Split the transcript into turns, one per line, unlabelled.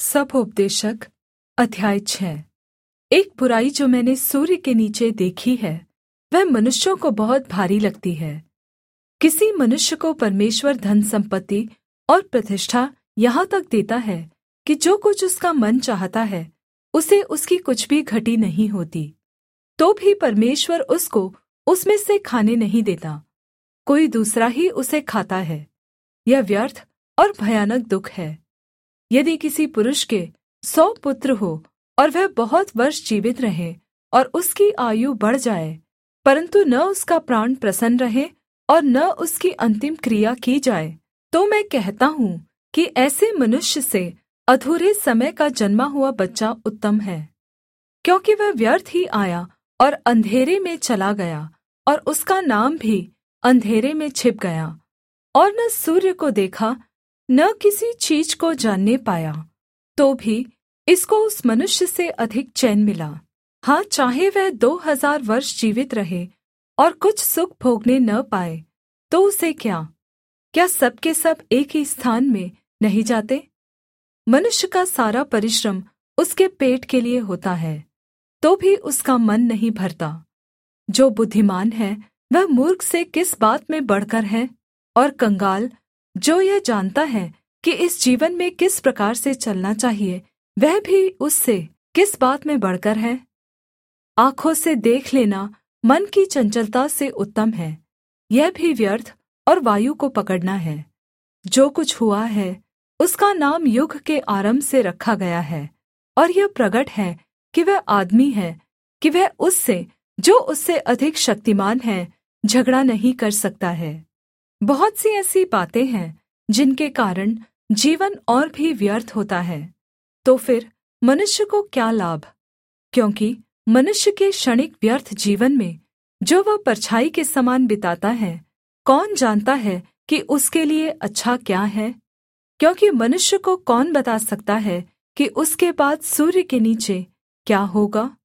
सभोपदेशक अध्याय 6। एक बुराई जो मैंने सूर्य के नीचे देखी है, वह मनुष्यों को बहुत भारी लगती है। किसी मनुष्य को परमेश्वर धन सम्पत्ति और प्रतिष्ठा यहाँ तक देता है कि जो कुछ उसका मन चाहता है उसे उसकी कुछ भी घटी नहीं होती, तो भी परमेश्वर उसको उसमें से खाने नहीं देता, कोई दूसरा ही उसे खाता है। यह व्यर्थ और भयानक दुःख है। यदि किसी पुरुष के 100 पुत्र हो और वह बहुत वर्ष जीवित रहे और उसकी आयु बढ़ जाए, परन्तु न उसका प्राण प्रसन्न रहे और न उसकी अंतिम क्रिया की जाए, तो मैं कहता हूँ कि ऐसे मनुष्य से अधूरे समय का जन्मा हुआ बच्चा उत्तम है, क्योंकि वह व्यर्थ ही आया और अंधेरे में चला गया और उसका नाम भी अंधेरे में छिप गया, और न सूर्य को देखा न किसी चीज को जानने पाया। तो भी इसको उस मनुष्य से अधिक चैन मिला। हाँ, चाहे वह 2000 वर्ष जीवित रहे और कुछ सुख भोगने न पाए, तो उसे क्या सब के सब एक ही स्थान में नहीं जाते? मनुष्य का सारा परिश्रम उसके पेट के लिए होता है, तो भी उसका मन नहीं भरता। जो बुद्धिमान है वह मूर्ख से किस बात में बढ़कर है? और कंगाल जो यह जानता है कि इस जीवन में किस प्रकार से चलना चाहिए, वह भी उससे किस बात में बढ़कर है? आँखों से देख लेना मन की चंचलता से उत्तम है, यह भी व्यर्थ और वायु को पकड़ना है। जो कुछ हुआ है उसका नाम युग के आरम्भ से रखा गया है, और यह प्रगट है कि वह आदमी है कि वह उससे जो उससे अधिक शक्तिमान है झगड़ा नहीं कर सकता है। बहुत सी ऐसी बातें हैं जिनके कारण जीवन और भी व्यर्थ होता है, तो फिर मनुष्य को क्या लाभ? क्योंकि मनुष्य के क्षणिक व्यर्थ जीवन में जो वह परछाई के समान बिताता है, कौन जानता है कि उसके लिए अच्छा क्या है? क्योंकि मनुष्य को कौन बता सकता है कि उसके बाद सूर्य के नीचे क्या होगा?